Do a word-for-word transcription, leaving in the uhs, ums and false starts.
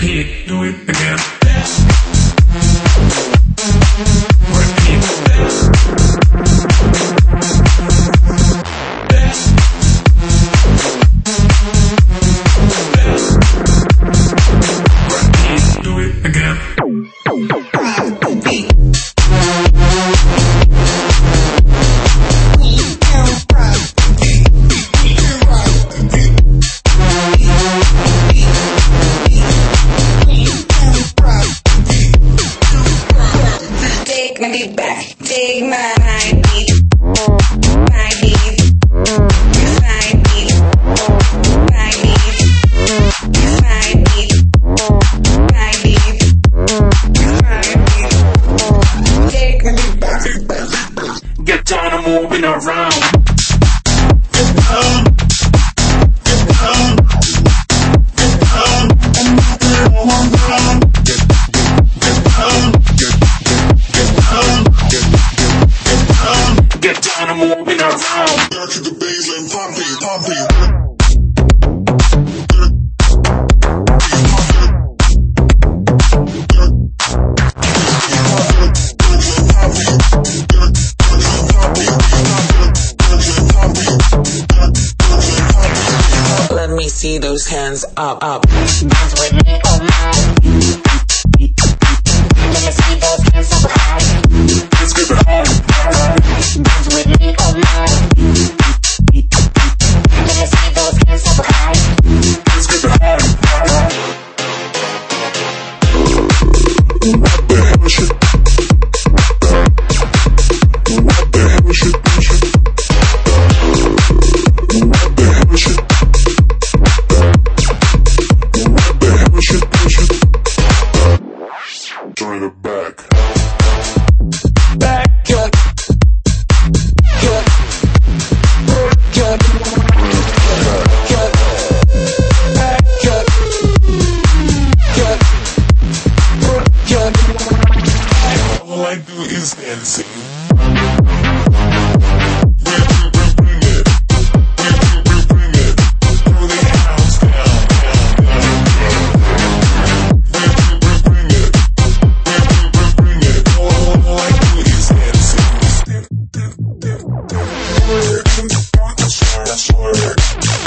Repeat, do it again. Repeat. Repeat, do it again. Take my beat back, take my, my beat, my beat, my beat, my beat, my beat, my beat, my beat. Take my beat back. Get down and moving around. Get down, get down, get down, and knock it all down. Get, get, get down, get, get, get down, get, get, get down. Get down and moving around. Back to the baseline, pumping, pumping. Let me see those hands up, up. Dance with me all night. Let me see those hands up high. Let's get it on. Dance with me all night. Let me see those hands up high. Let's get it on. What the hell shit? What the hell shit? What the hell shit? What the hell shit? Join it back. Back up. Cut. Cut. Cut. Back up. Cut. Cut. All I do is dancing. Bring it, bring it, bring it, bring it. Throw the house down, down, down. Bring it, bring it, bring it, bring it. All, all I do is dancing. Dip, dip, dip, dip. That's right.